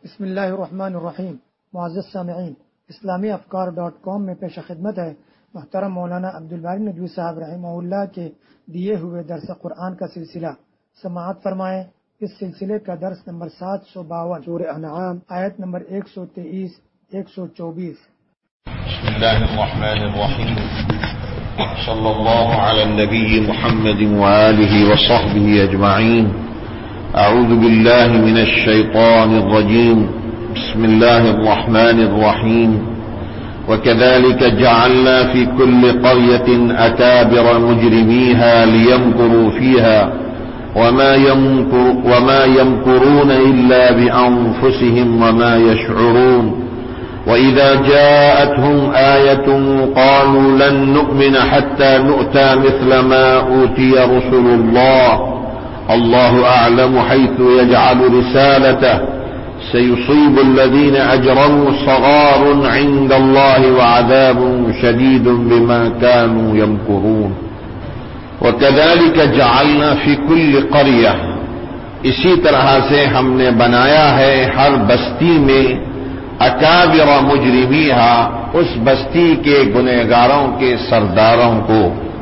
بسم اللہ الرحمن الرحیم۔ معزز سامعین، اسلامی افکار.com میں پیش خدمت ہے محترم مولانا عبدالباری ندوی صاحب رحمہ اللہ کے دیے ہوئے درس قرآن کا سلسلہ۔ سماعت فرمائیں۔ اس سلسلے کا درس نمبر 752، سورہ انعام، آیت نمبر 123 124۔ بسم اللہ الرحمن الرحیم۔ صلی اللہ علی النبی محمد وآلہ وصحبہ اجمعین۔ اعوذ باللہ من الشیطان الرجیم۔ بسم اللہ الرحمن الرحیم۔ وكذلك جعلنا في كل قرية أكابر مجرميها ليمكروا فيها وما يمكرون إلا بأنفسهم وما يشعرون وإذا جاءتهم آية قالوا لن نؤمن حتى نؤتى مثل ما أوتي رسل الله أعلم حيث يجعل رسالته سيصيب الذين أجرموا صغار عند الله وعذاب شديد بما كانوا يمكرون وكذلك جعلنا في كل قرية، اسی طرح سے ہم نے بنایا ہے ہر بستی میں اکابر مجرمیہا، اس بستی کے گنہگاروں کے سرداروں کو،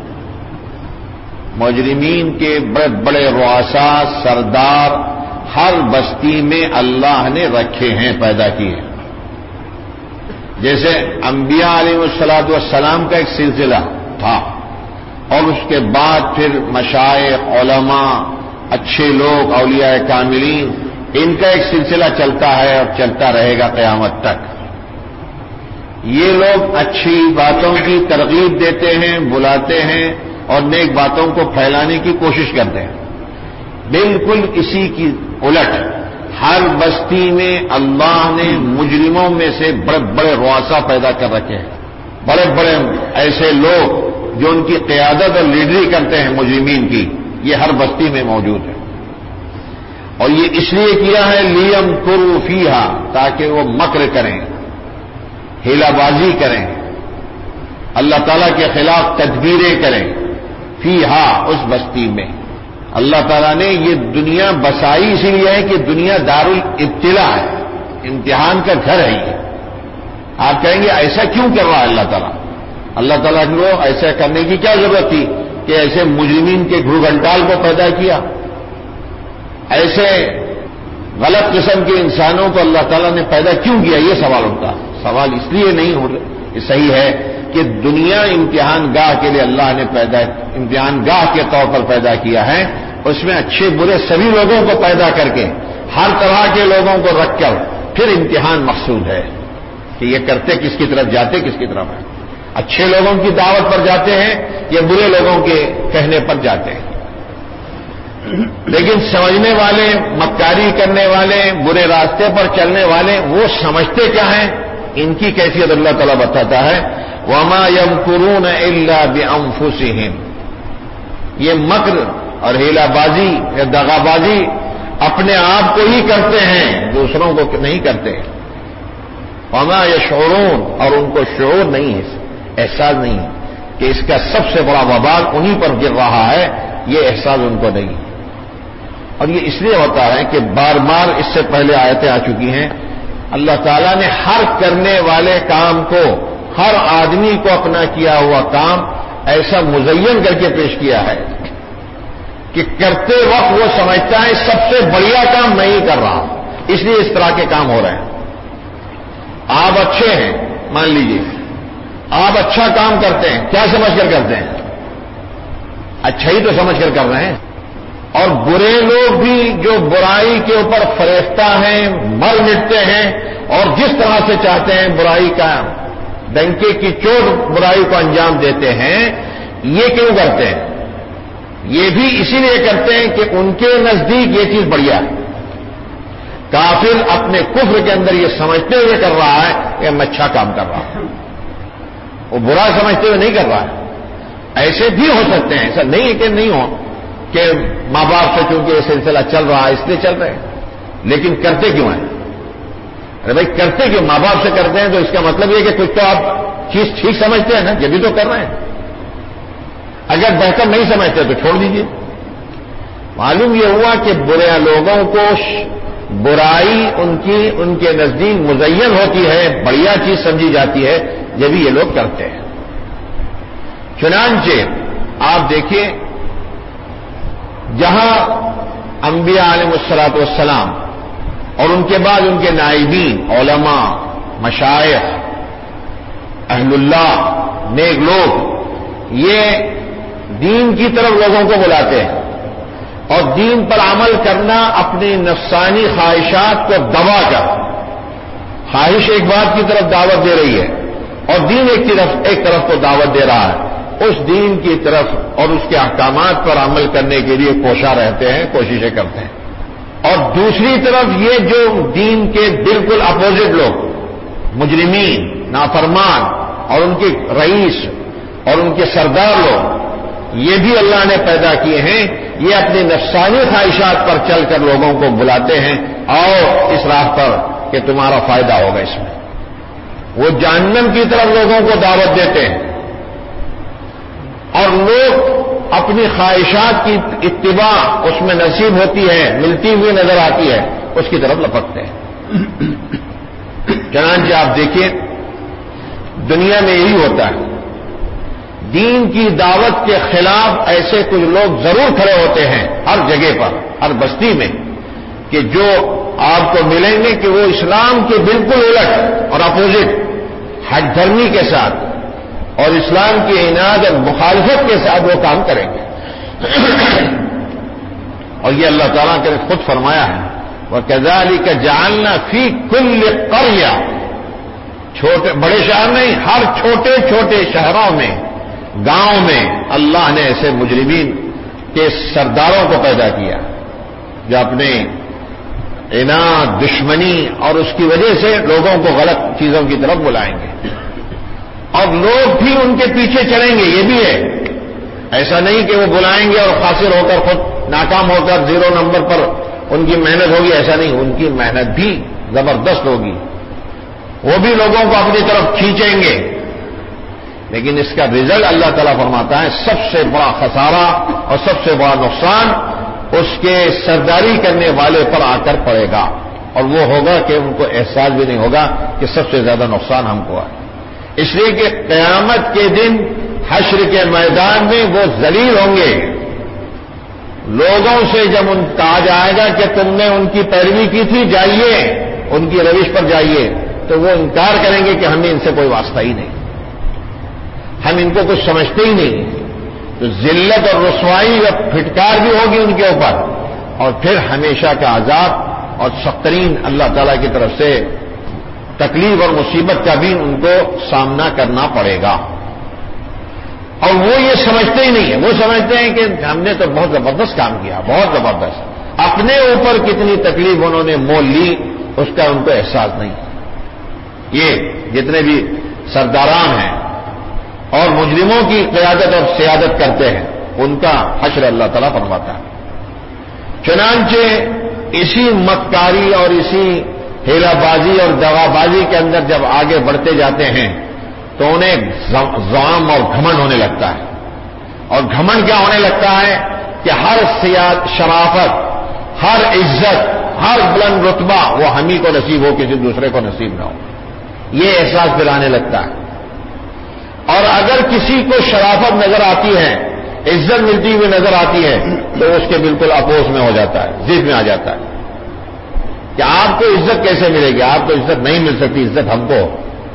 مجرمین کے بڑے بڑے رؤساء سردار ہر بستی میں اللہ نے رکھے ہیں، پیدا کیے ہیں۔ جیسے انبیاء علیہ والسلام کا ایک سلسلہ تھا، اور اس کے بعد پھر مشائخ، علماء، اچھے لوگ، اولیاء کاملین، ان کا ایک سلسلہ چلتا ہے اور چلتا رہے گا قیامت تک۔ یہ لوگ اچھی باتوں کی ترغیب دیتے ہیں، بلاتے ہیں اور نیک باتوں کو پھیلانے کی کوشش کرتے ہیں۔ بالکل اسی کی الٹ ہر بستی میں اللہ نے مجرموں میں سے بڑے بڑے رؤساء پیدا کر رکھے ہیں، بڑے بڑے ایسے لوگ جو ان کی قیادت اور لیڈری کرتے ہیں مجرمین کی، یہ ہر بستی میں موجود ہے۔ اور یہ اس لیے کیا ہے لیمکروا فیہا، تاکہ وہ مکر کریں، ہیلا بازی کریں، اللہ تعالیٰ کے خلاف تدبیریں کریں، فیہا، اس بستی میں۔ اللہ تعالیٰ نے یہ دنیا بسائی اسی لیے ہے کہ دنیا دار الابتلاء ہے، امتحان کا گھر ہے یہ۔ آپ کہیں گے ایسا کیوں کر رہا ہے اللہ تعالیٰ؟ اللہ تعالیٰ کو ایسا کرنے کی کیا ضرورت تھی کہ ایسے مجرمین کے گھڑگھنٹال کو پیدا کیا؟ ایسے غلط قسم کے انسانوں کو اللہ تعالیٰ نے پیدا کیوں کیا؟ یہ سوال ہوتا ہے۔ سوال اس لیے نہیں ہو رہا، یہ صحیح ہے کہ دنیا امتحان گاہ کے لیے اللہ نے امتحان گاہ کے طور پر پیدا کیا ہے، اس میں اچھے برے سبھی لوگوں کو پیدا کر کے ہر طرح کے لوگوں کو رکھ کر پھر امتحان مقصود ہے کہ یہ کرتے کس کی طرف جاتے، کس کی طرف ہے۔ اچھے لوگوں کی دعوت پر جاتے ہیں یا برے لوگوں کے کہنے پر جاتے ہیں؟ لیکن سمجھنے والے، مکاری کرنے والے، برے راستے پر چلنے والے، وہ سمجھتے کیا ہیں؟ ان کی کیفیت اللہ تعالیٰ بتاتا ہے، وَمَا يَمْكُرُونَ إِلَّا بِأَنفُسِهِمْ۔ یہ مکر اور ہیلا بازی یا دغا بازی اپنے آپ کو ہی کرتے ہیں، دوسروں کو نہیں کرتے۔ وَمَا يَشْعُرُونَ، اور ان کو شعور نہیں ہے، احساس نہیں ہے کہ اس کا سب سے بڑا وبال انہی پر گر رہا ہے، یہ احساس ان کو نہیں ہے۔ اور یہ اس لیے ہوتا ہے کہ بار بار اس سے پہلے آیتیں آ چکی ہیں، اللہ تعالیٰ نے ہر کرنے والے کام کو، ہر آدمی کو اپنا کیا ہوا کام ایسا مزین کر کے پیش کیا ہے کہ کرتے وقت وہ سمجھتا ہے سب سے بڑھیا کام میں ہی کر رہا ہوں، اس لیے اس طرح کے کام ہو رہے ہیں۔ آپ اچھے ہیں، مان لیجیے آپ اچھا کام کرتے ہیں، کیا سمجھ کر کرتے ہیں؟ اچھا ہی تو سمجھ کر کر رہے ہیں۔ اور برے لوگ بھی جو برائی کے اوپر فریفتہ ہیں، مر مٹتے ہیں اور جس طرح سے چاہتے ہیں برائی کا ڈنکے کی چوٹ برائی کو انجام دیتے ہیں، یہ کیوں کرتے ہیں؟ یہ بھی اسی لیے کرتے ہیں کہ ان کے نزدیک یہ چیز بڑھیا ہے۔ کافر اپنے کفر کے اندر یہ سمجھتے ہوئے کر رہا ہے کہ میں اچھا کام کر رہا ہوں، وہ برا سمجھتے ہوئے نہیں کر رہا ہے۔ ایسے بھی ہو سکتے ہیں، ایسا نہیں ہے کہ نہیں ہو، کہ ماں باپ سے چونکہ یہ سلسلہ چل رہا ہے اس لیے چل رہے ہیں، لیکن کرتے کیوں ہیں؟ ارے بھائی کرتے کیوں؟ ماں باپ سے کرتے ہیں تو اس کا مطلب یہ کہ کچھ تو آپ چیز ٹھیک سمجھتے ہیں نا، یہ بھی تو کر رہے ہیں۔ اگر بہتر نہیں سمجھتے تو چھوڑ دیجیے۔ معلوم یہ ہوا کہ برے لوگوں کو برائی ان کے نزدیک مزین ہوتی ہے، بڑھیا چیز سمجھی جاتی ہے، جب یہ لوگ کرتے ہیں۔ چنانچہ آپ دیکھیے جہاں انبیاء علیہ الصلوۃ والسلام اور ان کے بعد ان کے نائبین، علماء، مشائخ، اہل اللہ، نیک لوگ، یہ دین کی طرف لوگوں کو بلاتے ہیں اور دین پر عمل کرنا اپنی نفسانی خواہشات کو دبا کر، خواہش ایک بات کی طرف دعوت دے رہی ہے اور دین ایک طرف کو دعوت دے رہا ہے، اس دین کی طرف اور اس کے احکامات پر عمل کرنے کے لیے کوشاں رہتے ہیں، کوششیں کرتے ہیں۔ اور دوسری طرف یہ جو دین کے بالکل اپوزٹ لوگ، مجرمین، نافرمان اور ان کے رئیس اور ان کے سردار لوگ، یہ بھی اللہ نے پیدا کیے ہیں، یہ اپنی نفسانی خواہشات پر چل کر لوگوں کو بلاتے ہیں اور اس راہ پر کہ تمہارا فائدہ ہوگا اس میں۔ وہ جہنم کی طرف لوگوں کو دعوت دیتے ہیں اور لوگ اپنی خواہشات کی اتباع اس میں نصیب ہوتی ہے، ملتی ہوئی نظر آتی ہے، اس کی طرف لپکتے ہیں۔ چنانچہ آپ دیکھیے دنیا میں یہی ہوتا ہے، دین کی دعوت کے خلاف ایسے کچھ لوگ ضرور کھڑے ہوتے ہیں ہر جگہ پر، ہر بستی میں، کہ جو آپ کو ملیں گے کہ وہ اسلام کے بالکل الٹ اور اپوزٹ حد دھرمی کے ساتھ اور اسلام کی عناد اور مخالفت کے ساتھ وہ کام کریں گے۔ اور یہ اللہ تعالیٰ نے خود فرمایا ہے، وَكَذَلِكَ جَعَلْنَا فِي كُلِّ قَرْيَةٍ، چھوٹے بڑے شہر نہیں، ہر چھوٹے چھوٹے شہروں میں، گاؤں میں اللہ نے ایسے مجرمین کے سرداروں کو پیدا کیا جو اپنے عناد، دشمنی اور اس کی وجہ سے لوگوں کو غلط چیزوں کی طرف بلائیں گے اور لوگ بھی ان کے پیچھے چلیں گے۔ یہ بھی ہے، ایسا نہیں کہ وہ بلائیں گے اور خاسر ہو کر خود ناکام ہو کر 0 نمبر پر ان کی محنت ہوگی، ایسا نہیں، ان کی محنت بھی زبردست ہوگی، وہ بھی لوگوں کو اپنی طرف کھینچیں گے، لیکن اس کا رزلٹ اللہ تعالیٰ فرماتا ہے سب سے بڑا خسارہ اور سب سے بڑا نقصان اس کے سرداری کرنے والے پر آ کر پڑے گا، اور وہ ہوگا کہ ان کو احساس بھی نہیں ہوگا کہ سب سے زیادہ نقصان ہم کو ہے۔ اس لیے کہ قیامت کے دن حشر کے میدان میں وہ ذلیل ہوں گے، لوگوں سے جب ان کہا جائے گا کہ تم نے ان کی پیروی کی تھی، جائیے ان کی روش پر جائیے، تو وہ انکار کریں گے کہ ہمیں ان سے کوئی واسطہ ہی نہیں، ہم ان کو کچھ سمجھتے ہی نہیں۔ تو ذلت اور رسوائی اور پھٹکار بھی ہوگی ان کے اوپر، اور پھر ہمیشہ کا عذاب اور سخترین اللہ تعالیٰ کی طرف سے تکلیف اور مصیبت کا بھی ان کو سامنا کرنا پڑے گا۔ اور وہ یہ سمجھتے ہی نہیں ہیں، وہ سمجھتے ہیں کہ ہم نے تو بہت زبردست کام کیا، بہت زبردست، اپنے اوپر کتنی تکلیف انہوں نے مول لی اس کا ان کو احساس نہیں۔ یہ جتنے بھی سرداران ہیں اور مجرموں کی قیادت اور سیادت کرتے ہیں، ان کا حشر اللہ تعالیٰ فرماتا ہے۔ چنانچہ اسی مکاری اور اسی ہیلا بازی اور دغا بازی کے اندر جب آگے بڑھتے جاتے ہیں تو انہیں زعم اور گھمنڈ ہونے لگتا ہے، اور گھمنڈ کیا ہونے لگتا ہے کہ ہر شرافت، ہر عزت، ہر بلند رتبہ وہ ہم ہی کو نصیب ہو، کسی دوسرے کو نصیب نہ ہو، یہ احساس دلانے لگتا ہے۔ اور اگر کسی کو شرافت نظر آتی ہے، عزت ملتی ہوئی نظر آتی ہے، تو اس کے بالکل اپوز میں ہو جاتا ہے، ضد میں آ جاتا ہے کہ آپ کو عزت کیسے ملے گی، آپ کو عزت نہیں مل سکتی، عزت ہم کو،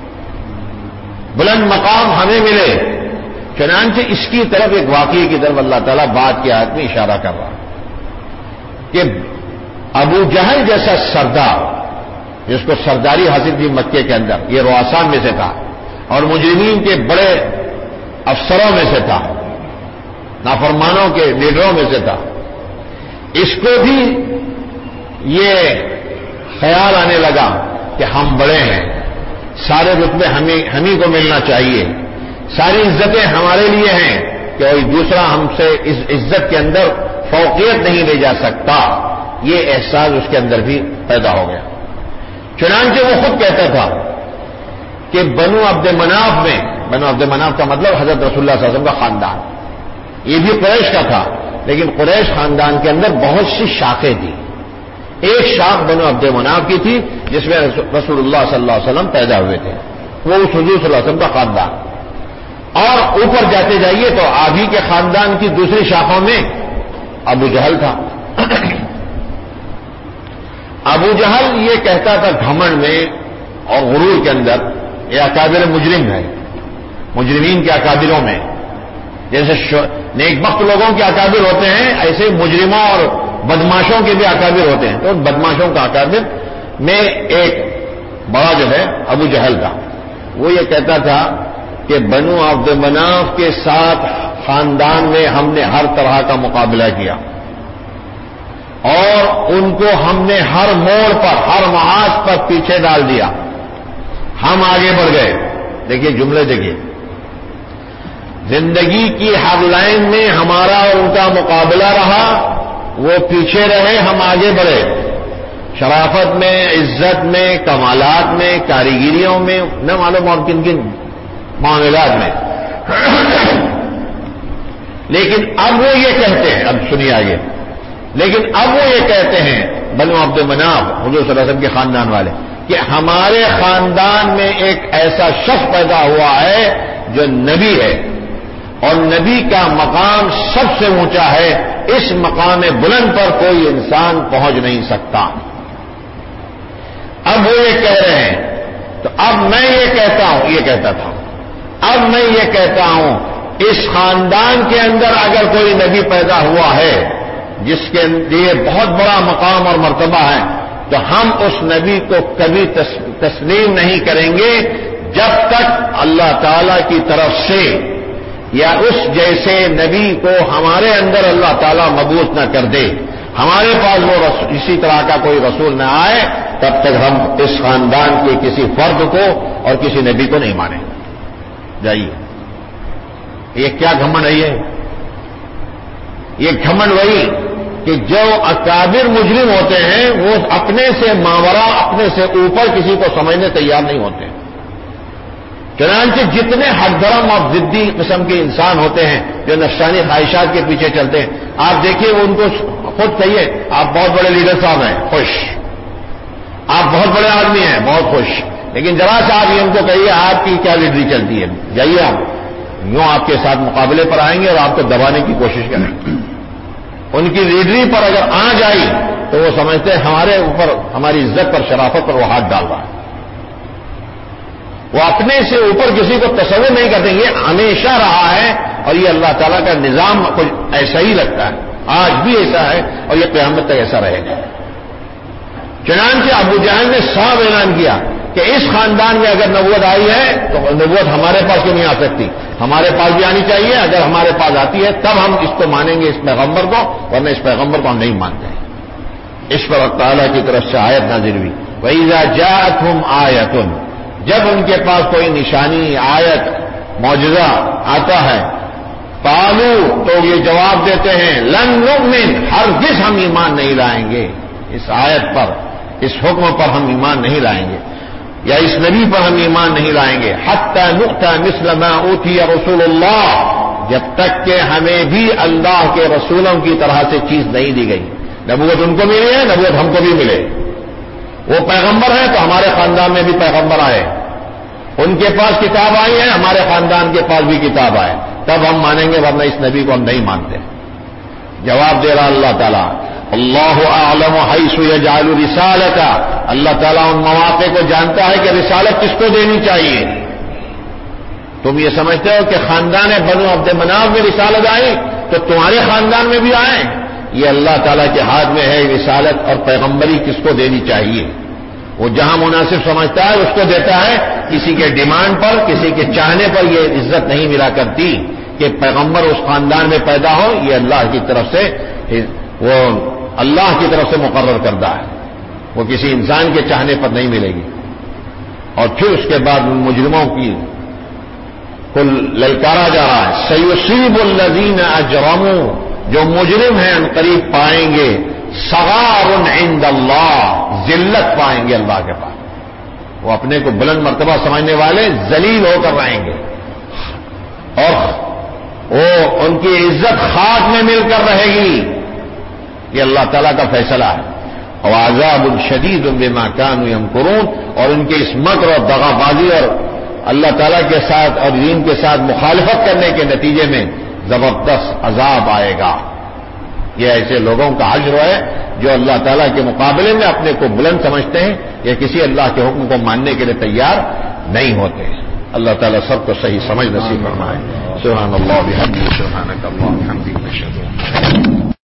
بلند مقام ہمیں ملے۔ چنانچہ اس کی طرف ایک واقعے کی طرف اللہ تعالیٰ بات کی آیت میں اشارہ کر رہا کہ ابو جہل جیسا سردار جس کو سرداری حاصل تھی مکے کے اندر، یہ رؤساء میں سے تھا اور مجرمین کے بڑے افسروں میں سے تھا، نافرمانوں کے لیڈروں میں سے تھا، اس کو بھی یہ خیال آنے لگا کہ ہم بڑے ہیں، سارے رتبے ہم ہی کو ملنا چاہیے، ساری عزتیں ہمارے لیے ہیں، کہ کوئی دوسرا ہم سے اس عزت کے اندر فوقیت نہیں لے جا سکتا، یہ احساس اس کے اندر بھی پیدا ہو گیا۔ چنانچہ وہ خود کہتا تھا کہ بنو عبد مناف میں، بنو عبد مناف کا مطلب حضرت رسول اللہ صلی اللہ علیہ وسلم کا خاندان، یہ بھی قریش کا تھا، لیکن قریش خاندان کے اندر بہت سی شاخیں تھیں، ایک شاخ بنو عبد مناف کی تھی جس میں رسول اللہ صلی اللہ علیہ وسلم پیدا ہوئے تھے، وہ اس حضور صلی اللہ علیہ وسلم کا خاندان. اور اوپر جاتے جائیے تو آپ ہی کے خاندان کی دوسری شاخوں میں ابو جہل تھا. ابو جہل یہ کہتا تھا گھمنڈ میں اور غرور کے اندر، یہ اکابر مجرم ہے، مجرمین کے اکابروں میں، جیسے نیک بخت لوگوں کے اکابر ہوتے ہیں ایسے مجرموں اور بدماشوں کے بھی اکابر ہوتے ہیں. تو بدماشوں کا اکابر میں ایک بڑا جو ہے ابو جہل تھا. وہ یہ کہتا تھا کہ بنو عبد مناف کے ساتھ خاندان میں ہم نے ہر طرح کا مقابلہ کیا اور ان کو ہم نے ہر موڑ پر، ہر محاذ پر پیچھے ڈال دیا. ہم آگے بڑھ گئے. دیکھیے جملے دیکھیے، زندگی کی ہر لائن میں ہمارا اور ان کا مقابلہ رہا، وہ پیچھے رہے، ہم آگے بڑھے. شرافت میں، عزت میں، کمالات میں، کاریگریوں میں، نہ معلوم اور کن کن معاملات میں. لیکن اب وہ یہ کہتے ہیں، اب سنیے آگے، لیکن اب وہ یہ کہتے ہیں بنو عبد مناف حضور صلی اللہ علیہ وسلم کے خاندان والے کہ ہمارے خاندان میں ایک ایسا شخص پیدا ہوا ہے جو نبی ہے اور نبی کا مقام سب سے اونچا ہے، اس مقام بلند پر کوئی انسان پہنچ نہیں سکتا. اب وہ یہ کہہ رہے ہیں تو اب میں یہ کہتا ہوں، یہ کہتا تھا، اب میں یہ کہتا ہوں اس خاندان کے اندر اگر کوئی نبی پیدا ہوا ہے جس کے لیے بہت بڑا مقام اور مرتبہ ہے تو ہم اس نبی کو کبھی تسلیم نہیں کریں گے جب تک اللہ تعالی کی طرف سے یا اس جیسے نبی کو ہمارے اندر اللہ تعالیٰ مبعوث نہ کر دے، ہمارے پاس وہ اسی طرح کا کوئی رسول نہ آئے، تب تک ہم اس خاندان کے کسی فرد کو اور کسی نبی کو نہیں مانیں. جائیے، یہ کیا گھمنڈ ہے؟ یہ گھمنڈ وہی کہ جو اکابر مجرم ہوتے ہیں وہ اپنے سے ماورا، اپنے سے اوپر کسی کو سمجھنے تیار نہیں ہوتے. چنانچہ جتنے حد درم اور ضدی قسم کے انسان ہوتے ہیں جو نفسانی خواہشات کے پیچھے چلتے ہیں، آپ دیکھیے ان کو خود کہیے آپ بہت بڑے لیڈر صاحب ہیں، خوش، آپ بہت بڑے آدمی ہیں، بہت خوش، لیکن ذرا سا آپ یہ ان کو کہیے آپ کی کیا لیڈری چلتی ہے، جائیے آپ یوں آپ کے ساتھ مقابلے پر آئیں گے اور آپ کو دبانے کی کوشش کریں. ان کی لیڈری پر اگر آ جائی تو وہ سمجھتے ہیں ہمارے اوپر، ہماری عزت پر، شرافت پر وہ ہاتھ ڈال رہا ہے. وہ اپنے سے اوپر کسی کو تصور نہیں کرتے. یہ ہمیشہ رہا ہے اور یہ اللہ تعالیٰ کا نظام کچھ ایسا ہی لگتا ہے، آج بھی ایسا ہے اور یہ قیامت تک ایسا رہے گا. چنانچہ ابو جہل نے صاف اعلان کیا کہ اس خاندان میں اگر نبوت آئی ہے تو نبوت ہمارے پاس کیوں نہیں آ سکتی؟ ہمارے پاس بھی آنی چاہیے. اگر ہمارے پاس آتی ہے تب ہم اس کو مانیں گے، اس پیغمبر کو، ورنہ اس پیغمبر کو ہم نہیں مانتے ہیں. اس پر اللہ تعالیٰ کی طرف سے آیت نازل ہوئی، وَإِذَا جَاءَتْهُمْ آیَةٌ، جب ان کے پاس کوئی نشانی، آیت، معجزہ آتا ہے، قالوا تو یہ جواب دیتے ہیں لن نؤمن، ہرگز ہم ایمان نہیں لائیں گے اس آیت پر، اس حکم پر ہم ایمان نہیں لائیں گے، یا اس نبی پر ہم ایمان نہیں لائیں گے، حتی نؤتی مثل ما اوتی رسول اللہ، جب تک کہ ہمیں بھی اللہ کے رسولوں کی طرح سے چیز نہیں دی گئی. نبوت ان کو ملی ہے، نبوت ہم کو بھی ملے. وہ پیغمبر ہیں تو ہمارے خاندان میں بھی پیغمبر آئے، ان کے پاس کتاب آئی ہے، ہمارے خاندان کے پاس بھی کتاب آئے، تب ہم مانیں گے، ورنہ اس نبی کو ہم نہیں مانتے. جواب دے رہا اللہ تعالیٰ، اللہ اعلم حیث یجعل رسالتہ، اللہ تعالیٰ ان مواقع کو جانتا ہے کہ رسالت کس کو دینی چاہیے. تم یہ سمجھتے ہو کہ خاندان بنو عبد مناف میں رسالت آئی تو تمہارے خاندان میں بھی آئے؟ یہ اللہ تعالیٰ کے ہاتھ میں ہے رسالت اور پیغمبری کس کو دینی چاہیے. وہ جہاں مناسب سمجھتا ہے اس کو دیتا ہے. کسی کے ڈیمانڈ پر، کسی کے چاہنے پر یہ عزت نہیں ملا کرتی کہ پیغمبر اس خاندان میں پیدا ہو. یہ اللہ کی طرف سے، وہ اللہ کی طرف سے مقرر کردہ ہے، وہ کسی انسان کے چاہنے پر نہیں ملے گی. اور پھر اس کے بعد ان مجرموں کی کو للکارا جا رہا ہے، سیصیب الذین اجرموا، جو مجرم ہیں ان قریب پائیں گے صغار عند اللہ، ذلت پائیں گے اللہ کے پاس. وہ اپنے کو بلند مرتبہ سمجھنے والے ذلیل ہو کر رہیں گے اور وہ ان کی عزت خاک میں مل کر رہے گی. یہ اللہ تعالیٰ کا فیصلہ ہے. اور عذاب شدید بما كانوا يمكرون، اور ان کے اس مکر اور دغا بازی اور اللہ تعالیٰ کے ساتھ اور دین کے ساتھ مخالفت کرنے کے نتیجے میں زبردست عذاب آئے گا۔ یہ ایسے لوگوں کا حشر ہے جو اللہ تعالیٰ کے مقابلے میں اپنے کو بلند سمجھتے ہیں یا کسی اللہ کے حکم کو ماننے کے لیے تیار نہیں ہوتے۔ اللہ تعالیٰ سب کو صحیح سمجھ نصیب فرمائے۔ سبحان اللہ وبحمدہ، سبحانک اللہم وبحمدک، اشہد ان لا الہ الا انت